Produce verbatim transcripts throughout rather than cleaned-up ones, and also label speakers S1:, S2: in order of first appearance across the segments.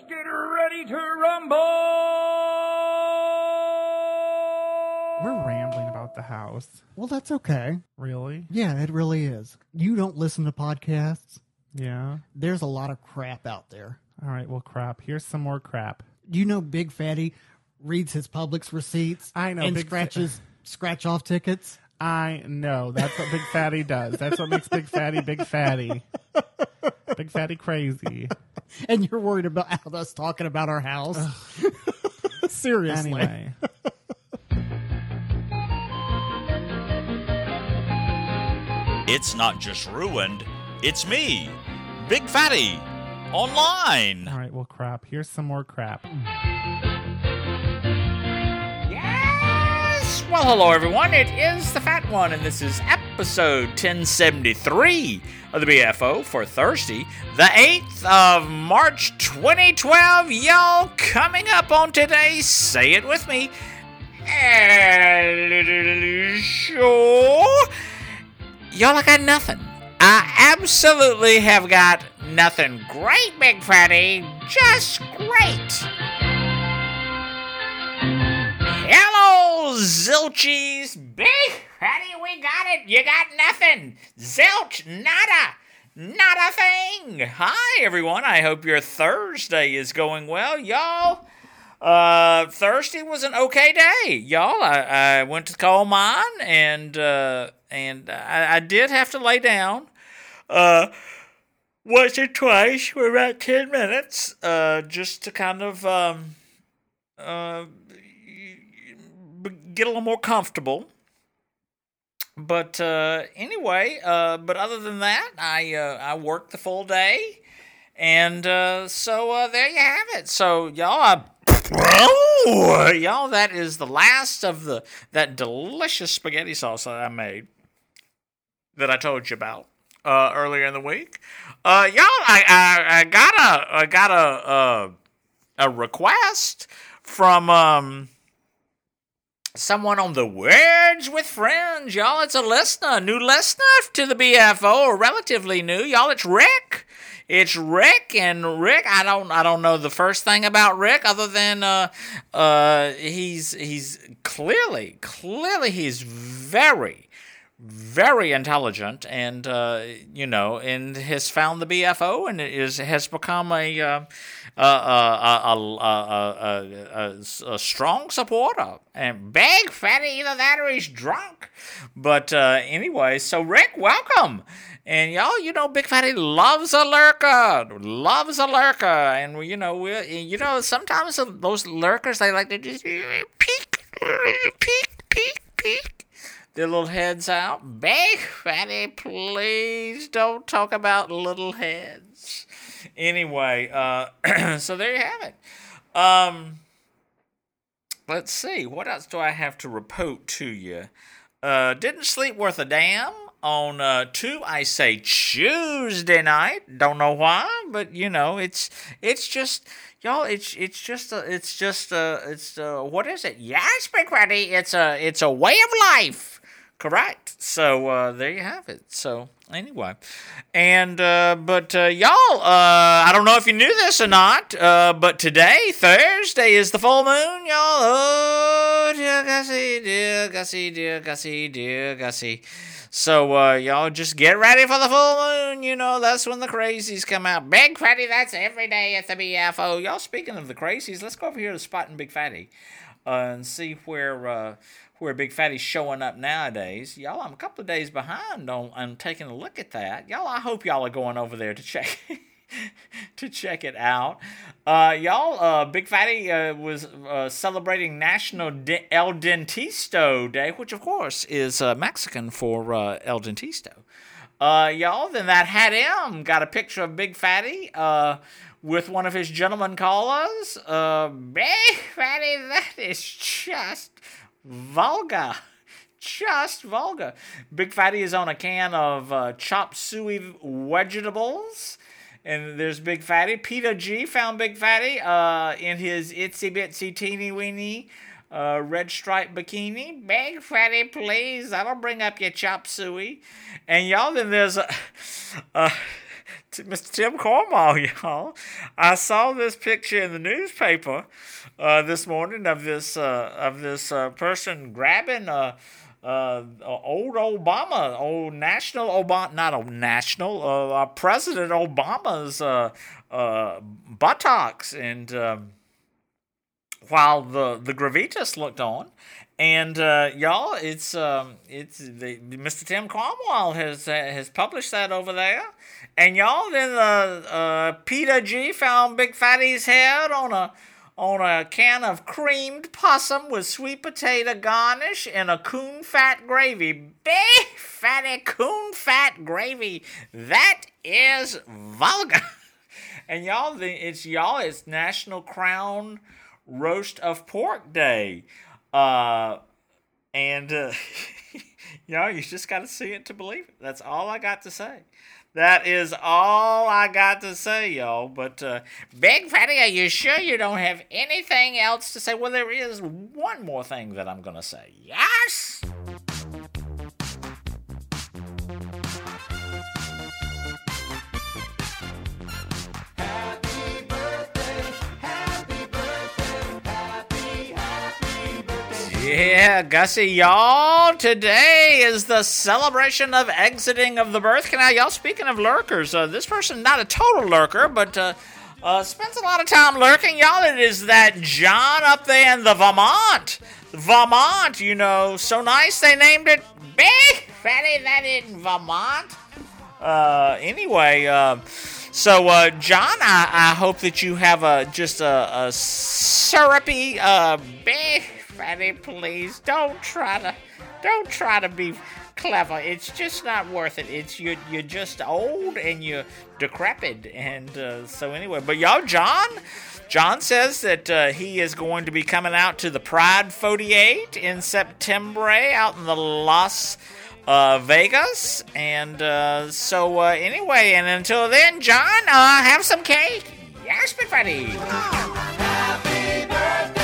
S1: Get ready to rumble!
S2: We're rambling about the house.
S3: Well, that's okay.
S2: Really?
S3: Yeah, it really is. You don't listen to podcasts?
S2: Yeah.
S3: There's a lot of crap out there.
S2: All right, well, crap. Here's some more crap.
S3: Do you know Big Fatty reads his Publix receipts?
S2: I know.
S3: And
S2: Big
S3: scratches
S2: Fa-
S3: scratch-off tickets?
S2: I know. That's what Big Fatty does. That's what makes Big Fatty Big Fatty. Big Fatty crazy.
S3: And you're worried about us talking about our house? Seriously.
S2: Anyway.
S4: It's not just ruined, it's me, Big Fatty, online.
S2: All right, well, crap. Here's some more crap.
S4: Yes! Well, hello, everyone. It is the Fat One, and this is episode ten seventy-three of the B F O for Thursday, the eighth of March, twenty twelve. Y'all, coming up on today's Say It With Me show. Y'all, I got nothing. I absolutely have got nothing. Great, Big Fatty. Just great. Hello, Zilchies. Big Fatty, we got it. You got nothing. Zilch, nada. Not a thing. Hi, everyone. I hope your Thursday is going well. Y'all, uh, Thursday was an okay day. Y'all, I, I went to the coal mine, and, uh, and I, I did have to lay down. Uh, once or twice for about ten minutes, uh, just to kind of, um, uh, get a little more comfortable. But uh, anyway, uh, but other than that, I uh, I worked the full day, and uh, so uh, there you have it. So y'all, I, y'all, that is the last of the that delicious spaghetti sauce that I made that I told you about uh, earlier in the week. Uh, y'all, I, I I got a I got a a, a request from um. someone on the Words with Friends, y'all. It's a listener, a new listener to the B F O, or relatively new, y'all. It's Rick. It's Rick, and Rick. I don't, I don't know the first thing about Rick other than uh, uh, he's he's clearly, clearly he's very, very intelligent, and uh, you know, and has found the B F O, and is has become a. Uh, Uh, uh, uh, uh, uh, uh, a strong supporter. And Big Fatty, either that or he's drunk. But uh, anyway, so Rick, welcome. And y'all, you know, Big Fatty loves a lurker. Loves a lurker. And, you know, we, you know, sometimes those lurkers, they like to just peek, peek, peek, peek. Their little heads out. Big Fatty, please don't talk about little heads. Anyway, uh, so there you have it. Um, let's see. What else do I have to report to you? Uh, didn't sleep worth a damn on uh, two, I say, Tuesday night. Don't know why, but, you know, it's it's just... Y'all, it's it's just a, it's just a, it's a, what is it? Yes, Big Fatty, it's a, it's a way of life. Correct. So, uh, there you have it. So, anyway. And, uh, but, uh, y'all, uh, I don't know if you knew this or not, uh, but today, Thursday, is the full moon, y'all. Oh, dear Gussie, dear Gussie, dear Gussie, dear Gussie. So, uh, y'all just get ready for the full moon. You know, that's when the crazies come out. Big Fatty, that's every day at the B F O. Y'all, speaking of the crazies, let's go over here to Spotting Big Fatty, uh, and see where, uh, where Big Fatty's showing up nowadays. Y'all, I'm a couple of days behind on, on taking a look at that. Y'all, I hope y'all are going over there to check to check it out. Uh, y'all, uh, Big Fatty uh, was uh, celebrating National De- El Dentisto Day, which, of course, is uh, Mexican for uh, El Dentisto. Uh, y'all, then that Hat M got a picture of Big Fatty uh, with one of his gentleman callers. Uh, Big Fatty, that is just... vulgar. Just vulgar. Big Fatty is on a can of uh, chop suey vegetables. And there's Big Fatty. Peter G found Big Fatty uh, in his itsy bitsy teeny weeny uh, red striped bikini. Big Fatty, please. That'll bring up your chop suey. And y'all, then there's a, uh, to Mister Tim Cornwall, y'all. I saw this picture in the newspaper uh, this morning of this uh, of this uh, person grabbing a. Uh, old Obama, old national Obama, not a national, uh, uh, President Obama's uh, uh, buttocks, and um, while the the Gravitas looked on, and uh, y'all, it's um, it's the, Mister Tim Cornwall has uh, has published that over there, and y'all, then the uh, Peter G found Big Fatty's head on a. on a can of creamed possum with sweet potato garnish and a coon fat gravy. Big fatty coon fat gravy. That is vulgar. And y'all, it's y'all, it's National Crown Roast of Pork Day. Uh, and uh, y'all, you just got to see it to believe it. That's all I got to say. That is all I got to say, y'all. But, uh, Big Fatty, are you sure you don't have anything else to say? Well, there is one more thing that I'm going to say. Yes!
S1: Happy birthday, happy birthday, happy, happy birthday.
S4: Yeah, Gussie, y'all, today is the celebration of exiting of the birth canal. Y'all, speaking of lurkers, uh, this person, not a total lurker, but uh, uh, spends a lot of time lurking. Y'all, it is that John up there in the Vermont. Vermont, you know, so nice they named it Big Fatty, that in Vermont. Uh, anyway, uh, so, uh, John, I, I hope that you have a, just a, a syrupy, uh, Big Fatty, please don't try to, don't try to be clever. It's just not worth it. It's you, you're just old and you're decrepit, and uh, so anyway. But y'all, John, John says that uh, he is going to be coming out to the Pride forty-eight in September out in the Las uh, Vegas, and uh, so uh, anyway. And until then, John, uh, have some cake. Yes, Big Fatty.
S1: Happy birthday.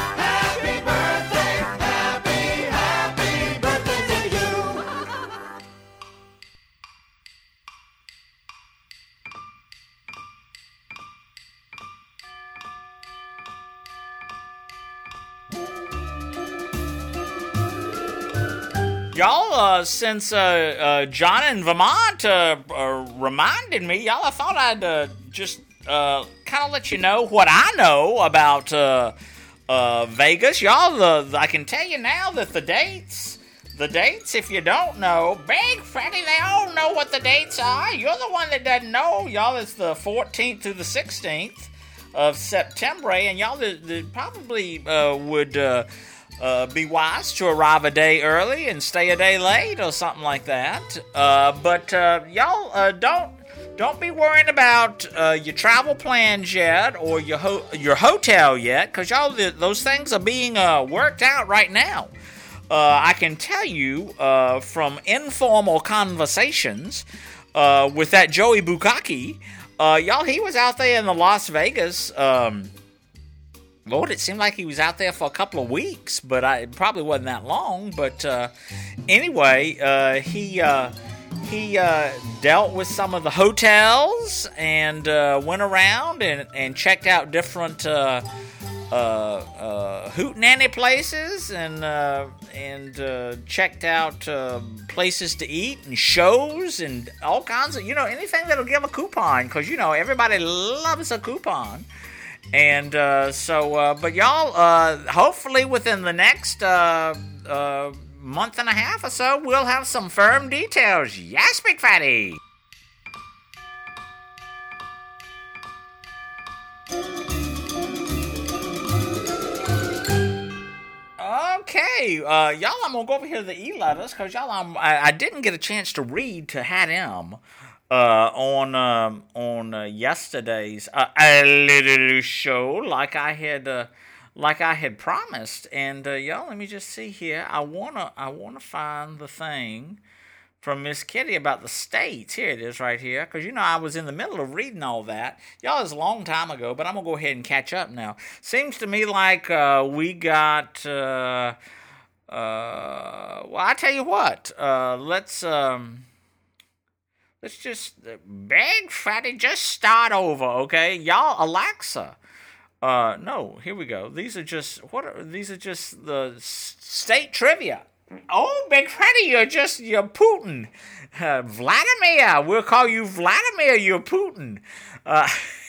S4: Y'all, uh, since uh, uh, John in Vermont uh, uh, reminded me, y'all, I thought I'd uh, just uh, kind of let you know what I know about uh, uh, Vegas. Y'all, the, I can tell you now that the dates, the dates, if you don't know, Big Fatty, they all know what the dates are. You're the one that doesn't know. Y'all, it's the fourteenth through the sixteenth of September, and y'all the, the probably uh, would... Uh, Uh, be wise to arrive a day early and stay a day late or something like that. Uh, but uh, y'all uh, don't don't be worrying about uh, your travel plans yet or your ho- your hotel yet, because y'all th- those things are being uh, worked out right now. Uh, I can tell you uh, from informal conversations uh, with that Joey Bukaki, uh, y'all, he was out there in the Las Vegas. Um, Lord, it seemed like he was out there for a couple of weeks, but I, it probably wasn't that long. But uh, anyway, uh, he uh, he uh, dealt with some of the hotels and uh, went around and, and checked out different uh, uh, uh, hootenanny places and uh, and uh, checked out uh, places to eat and shows and all kinds of, you know, anything that'll give a coupon, because, you know, everybody loves a coupon. And uh, so, uh, but y'all, uh, hopefully within the next uh, uh, month and a half or so, we'll have some firm details. Yes, Big Fatty! Okay, uh, y'all, I'm gonna go over here to the e-letters, because y'all, I'm, I, I didn't get a chance to read to Hat M. Uh, on um, on uh, yesterday's uh, a little show, like I had uh, like I had promised, and uh, y'all, let me just see here. I wanna I wanna find the thing from Miss Kitty about the states. Here it is, right here, because you know I was in the middle of reading all that. Y'all, it was a long time ago, but I'm gonna go ahead and catch up now. Seems to me like uh, we got. Uh, uh, well, I tell you what. Uh, let's. Um, Let's just, uh, Big Fatty, just start over, okay? Y'all, Alexa. Uh, no, here we go. These are just, what are, these are just the s- state trivia. Oh, Big Fatty, you're just, you're Putin. Uh, Vladimir, we'll call you Vladimir, you're Putin. Uh,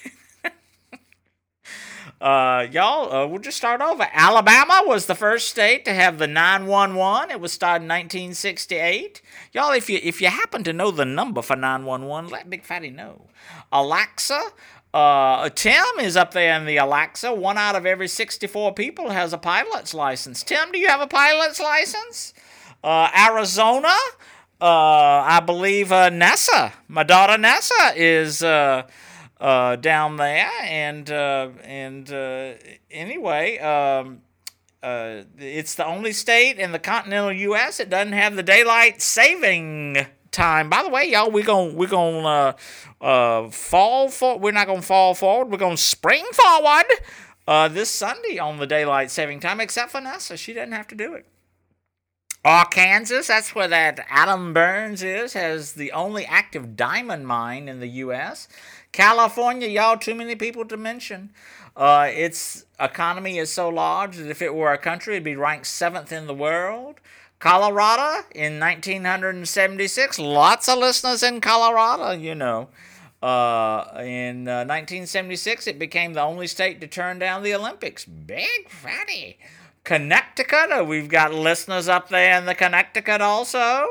S4: Uh, y'all, uh, we'll just start over. Alabama was the first state to have the nine one one. It was started in nineteen sixty-eight. Y'all, if you if you happen to know the number for nine one one, let Big Fatty know. Alexa, uh, Tim is up there in the Alexa. One out of every sixty-four people has a pilot's license. Tim, do you have a pilot's license? Uh, Arizona, uh, I believe uh, Nessa, my daughter Nessa is... Uh, Uh, down there, and uh, and uh, anyway, um, uh, it's the only state in the continental U S that doesn't have the daylight saving time. By the way, y'all, we're gonna we're gonna uh, uh, fall for. We're not gonna fall forward. We're gonna spring forward uh, this Sunday on the daylight saving time. Except for Nessa, she doesn't have to do it. Arkansas, that's where that Adam Burns is, has the only active diamond mine in the U S California, y'all, too many people to mention. Uh, its economy is so large that if it were a country, it'd be ranked seventh in the world. Colorado, in nineteen seventy-six, lots of listeners in Colorado, you know. Uh, in uh, nineteen seventy-six, it became the only state to turn down the Olympics. Big Fatty. Connecticut, uh, we've got listeners up there in the Connecticut also.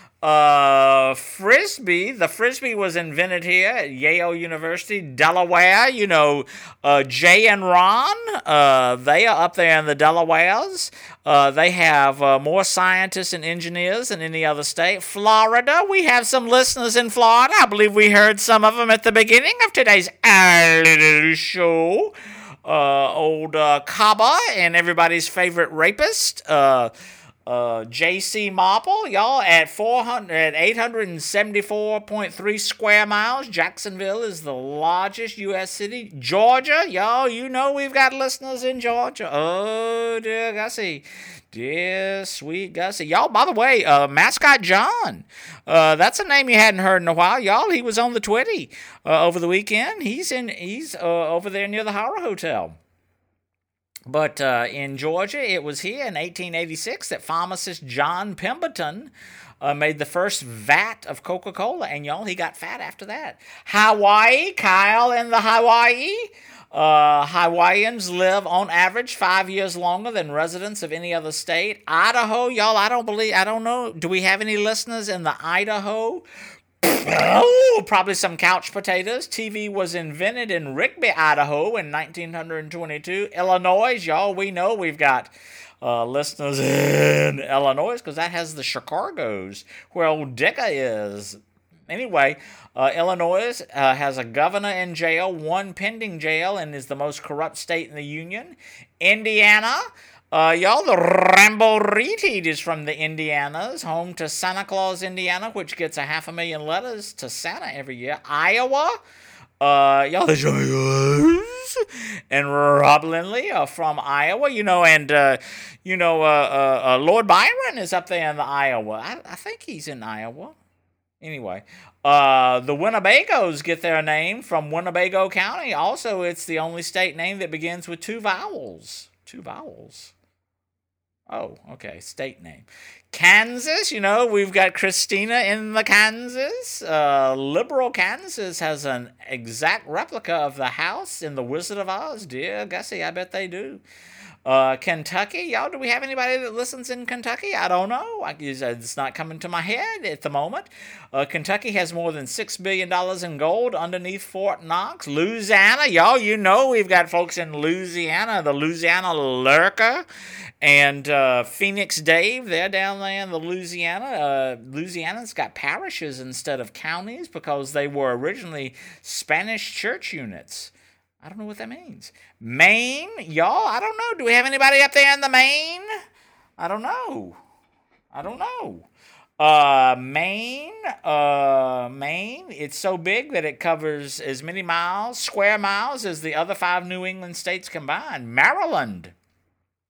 S4: Uh, Frisbee, the Frisbee was invented here at Yale University, Delaware. You know, uh, Jay and Ron, uh, they are up there in the Delawares. Uh, they have uh, more scientists and engineers than any other state. Florida, we have some listeners in Florida. I believe we heard some of them at the beginning of today's little show. Uh, old uh, Caba and everybody's favorite rapist, uh, uh, J C Marple, y'all, at four hundred, at eight hundred seventy-four point three square miles. Jacksonville is the largest U S city. Georgia, y'all, you know we've got listeners in Georgia. Oh, dear Gussie. Dear sweet Gussie. Y'all, by the way, uh, Mascot John, uh, that's a name you hadn't heard in a while. Y'all, he was on the Twitty uh, over the weekend. He's in, he's uh, over there near the Horror Hotel. But uh, in Georgia, it was here in eighteen eighty-six that pharmacist John Pemberton uh, made the first vat of Coca-Cola. And y'all, he got fat after that. Hawaii, Kyle in the Hawaii. Uh, Hawaiians live on average five years longer than residents of any other state. Idaho, y'all, I don't believe, I don't know. Do we have any listeners in the Idaho? Oh, probably some couch potatoes. T V was invented in Rigby, Idaho in nineteen twenty-two. Illinois, y'all, we know we've got uh, listeners in Illinois because that has the Chicago's where old Dicka is. Anyway, uh, Illinois uh, has a governor in jail, one pending jail, and is the most corrupt state in the union. Indiana, uh, y'all, the Rambo Retweet is from the Indianas, home to Santa Claus, Indiana, which gets a half a million letters to Santa every year. Iowa, uh, y'all, the Giants, and Rob Lindley are from Iowa, you know, and, uh, you know, uh, uh, uh, Lord Byron is up there in the Iowa. I, I think he's in Iowa. Anyway, uh, the Winnebagos get their name from Winnebago County. Also, it's the only state name that begins with two vowels. Two vowels. Oh, okay, state name. Kansas, you know, we've got Christina in the Kansas. Uh, liberal Kansas has an exact replica of the house in The Wizard of Oz. Dear Gussie, I bet they do. Uh, Kentucky, y'all, do we have anybody that listens in Kentucky? I don't know. I, it's not coming to my head at the moment. Uh, Kentucky has more than six billion dollars in gold underneath Fort Knox. Louisiana, y'all, you know we've got folks in Louisiana, the Louisiana Lurker, and uh, Phoenix Dave, they're down there in the Louisiana. Uh, Louisiana's got parishes instead of counties because they were originally Spanish church units. I don't know what that means. Maine, y'all, I don't know. Do we have anybody up there in the Maine? I don't know. I don't know. Uh, Maine, uh, Maine, it's so big that it covers as many miles, square miles, as the other five New England states combined. Maryland.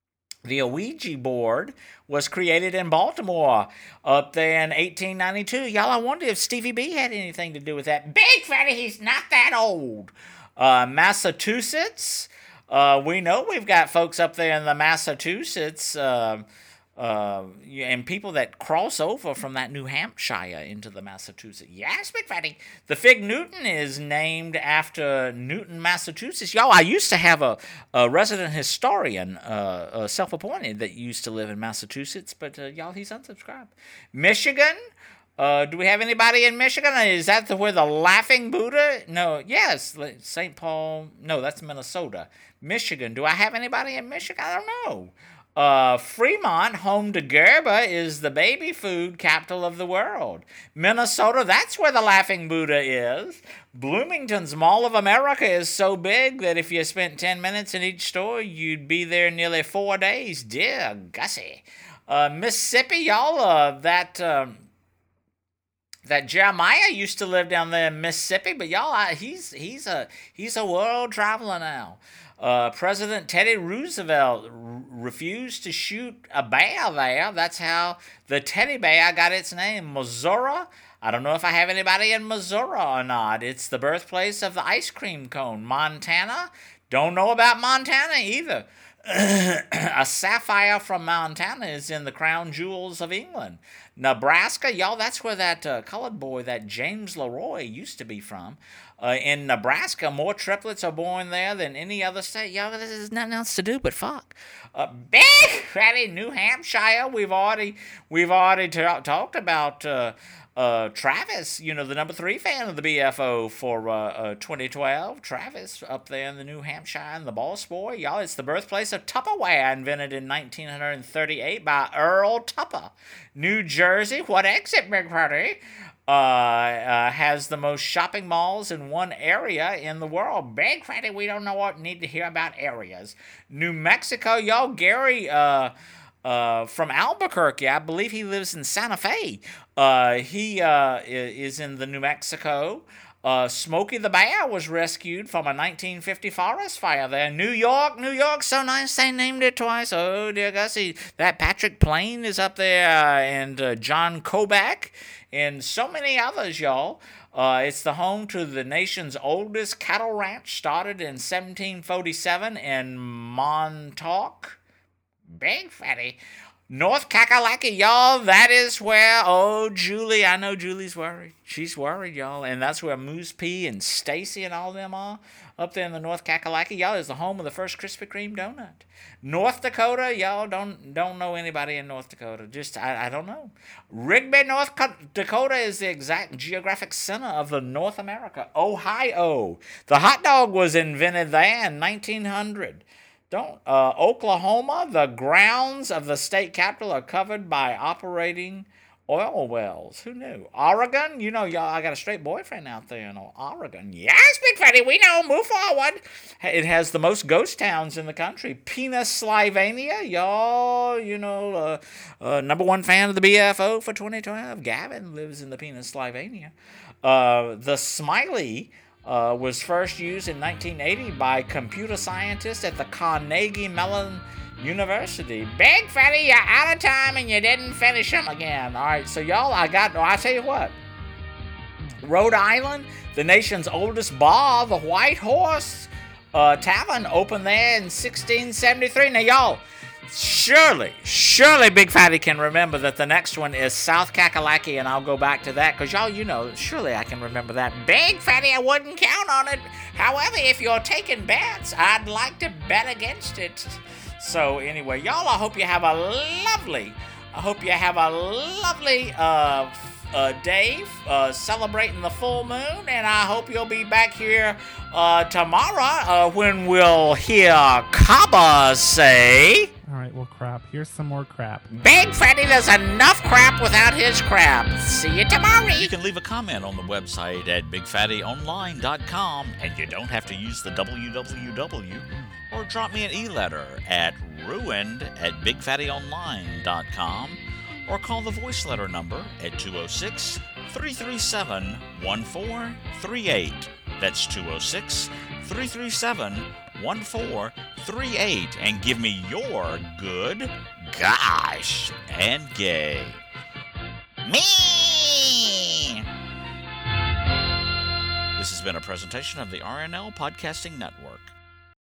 S4: The Ouija board was created in Baltimore up there in eighteen ninety-two. Y'all, I wonder if Stevie B had anything to do with that. Big fatty, he's not that old. Uh, Massachusetts. Uh, we know we've got folks up there in the Massachusetts uh, uh, and people that cross over from that New Hampshire into the Massachusetts. Yes, Big Fatty. The Fig Newton is named after Newton, Massachusetts. Y'all, I used to have a, a resident historian, uh, uh, self-appointed, that used to live in Massachusetts, but uh, y'all, he's unsubscribed. Michigan. Uh, do we have anybody in Michigan? Is that the, where the Laughing Buddha? No, yes, Saint Paul. No, that's Minnesota. Michigan. Do I have anybody in Michigan? I don't know. Uh, Fremont, home to Gerber, is the baby food capital of the world. Minnesota, that's where the Laughing Buddha is. Bloomington's Mall of America is so big that if you spent ten minutes in each store, you'd be there nearly four days. Dear Gussie. Uh, Mississippi, y'all, uh, that... Um, That Jeremiah used to live down there in Mississippi, but y'all, I, he's he's a he's a world traveler now. Uh, President Teddy Roosevelt r- refused to shoot a bear there. That's how the teddy bear got its name. Missouri. I don't know if I have anybody in Missouri or not. It's the birthplace of the ice cream cone. Montana. Don't know about Montana either. A sapphire from Montana is in the crown jewels of England. Nebraska, y'all, that's where that uh, colored boy, that James Leroy, used to be from. Uh, in Nebraska, more triplets are born there than any other state. Y'all, there's nothing else to do but fuck. Uh, big fatty New Hampshire. We've already we've already ta- talked about uh, uh, Travis. You know, the number three fan of the B F O for uh, uh, twenty twelve. Travis up there in the New Hampshire and the Boss Boy. Y'all, it's the birthplace of Tupperware, invented in nineteen thirty-eight by Earl Tupper. New Jersey, what exit, Big Fatty? Uh, uh, has the most shopping malls in one area in the world. Big Fatty, we don't know what need to hear about areas. New Mexico, y'all, Gary uh, uh, from Albuquerque, I believe he lives in Santa Fe. Uh, he uh, is in the New Mexico. Uh, Smokey the Bear was rescued from a nineteen fifty forest fire there. New York, New York, so nice they named it twice. Oh, dear Gussie. That Patrick Plain is up there, uh, and uh, John Kobach, and so many others, y'all. Uh, it's the home to the nation's oldest cattle ranch, started in seventeen forty-seven in Montauk. Big Fatty. North Kakalaki, y'all, that is where, oh, Julie, I know Julie's worried. She's worried, y'all, and that's where Moose P and Stacy and all them are, up there in the North Kakalaki. Y'all, is the home of the first Krispy Kreme donut. North Dakota, y'all, don't don't know anybody in North Dakota. Just, I, I don't know. Rigby, North Dakota is the exact geographic center of the North America. Ohio. The hot dog was invented there in nineteen hundred. Don't uh, Oklahoma, the grounds of the state capital are covered by operating oil wells. Who knew? Oregon, you know, y'all, I got a straight boyfriend out there in Oregon. Yes, Big Fatty, we know. Move forward. It has the most ghost towns in the country. Pennsylvania, y'all, you know, uh, uh, number one fan of the B F O for twenty twelve. Gavin lives in the Pennsylvania. Uh, the Smiley Uh, was first used in nineteen eighty by computer scientists at the Carnegie Mellon University. Big Fatty, you're out of time and you didn't finish them again. All right, so y'all, I got, I'll tell you what. Rhode Island, the nation's oldest bar, the White Horse uh, Tavern, opened there in sixteen seventy-three. Now, y'all, surely, surely Big Fatty can remember that the next one is South Kakalaki, and I'll go back to that, because y'all, you know, surely I can remember that. Big Fatty, I wouldn't count on it. However, if you're taking bets, I'd like to bet against it. So, anyway, y'all, I hope you have a lovely, I hope you have a lovely uh, uh, day uh, celebrating the full moon, and I hope you'll be back here uh, tomorrow uh, when we'll hear Kaba say...
S2: All right, well, crap. Here's some more crap.
S4: Big Fatty does enough crap without his crap. See you tomorrow.
S5: You can leave a comment on the website at big fatty online dot com, and you don't have to use the w w w, or drop me an e-letter at ruined at big fatty online dot com, or call the voice letter number at two oh six, three three seven, one four three eight. That's two oh six, three three seven, one four three eight and give me your good, gosh, and gay. Me! This has been a presentation of the R N L Podcasting Network.